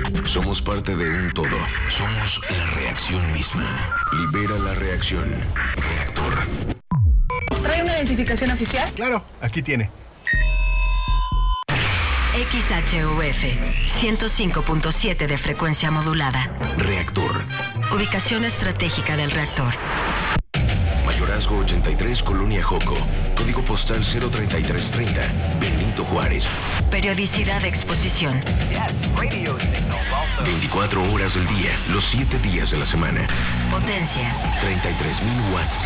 Somos parte de un todo. Somos la reacción misma. Libera la reacción. Reactor. ¿Trae una identificación oficial? Claro, aquí tiene. XHUF 105.7 de frecuencia modulada. Reactor. Ubicación estratégica del reactor. Mayorazgo 83, Colonia Joco. Código postal 03330. Benito Juárez. Periodicidad de exposición. 24 horas del día, los 7 días de la semana. Potencia. 33,000 watts